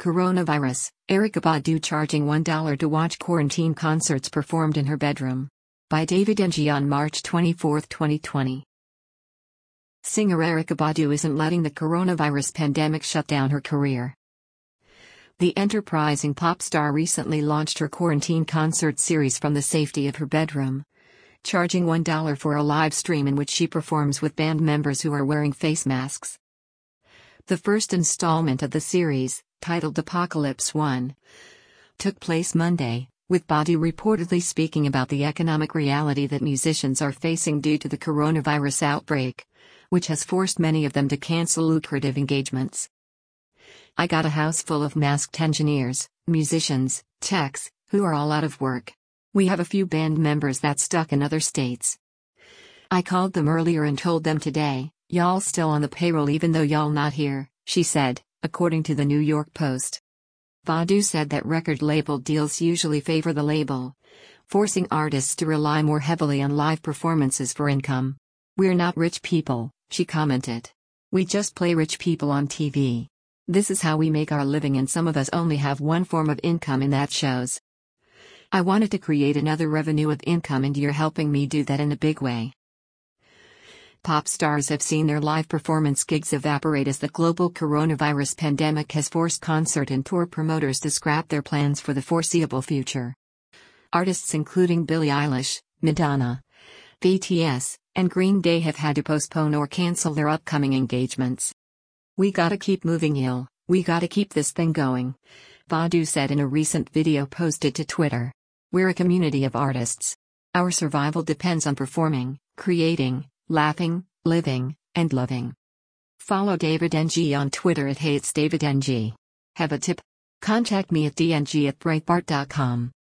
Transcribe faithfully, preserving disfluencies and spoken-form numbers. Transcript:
Coronavirus, Erykah Badu charging one dollar to watch quarantine concerts performed in her bedroom. By David Ng on March twenty-fourth, twenty twenty. Singer Erykah Badu isn't letting the coronavirus pandemic shut down her career. The enterprising pop star recently launched her quarantine concert series from the safety of her bedroom, charging one dollar for a live stream in which she performs with band members who are wearing face masks. The first installment of the series, titled Apocalypse One, took place Monday, with Badu reportedly speaking about the economic reality that musicians are facing due to the coronavirus outbreak, which has forced many of them to cancel lucrative engagements. "I got a house full of masked engineers, musicians, techs, who are all out of work. We have a few band members that's stuck in other states. I called them earlier and told them today, y'all still on the payroll even though y'all not here," she said, according to the New York Post. Badu said that record label deals usually favor the label, forcing artists to rely more heavily on live performances for income. "We're not rich people," she commented. "We just play rich people on T V. This is how we make our living, and some of us only have one form of income, and that shows. I wanted to create another revenue of income, and you're helping me do that in a big way." Pop stars have seen their live performance gigs evaporate as the global coronavirus pandemic has forced concert and tour promoters to scrap their plans for the foreseeable future. Artists including Billie Eilish, Madonna, B T S, and Green Day have had to postpone or cancel their upcoming engagements. "We gotta keep moving, y'all. We gotta keep this thing going," Badu said in a recent video posted to Twitter. "We're a community of artists. Our survival depends on performing, creating, laughing, living, and loving." Follow David Ng on Twitter at HatesDavidNG. Have a tip? Contact me at dng at breitbart dot com.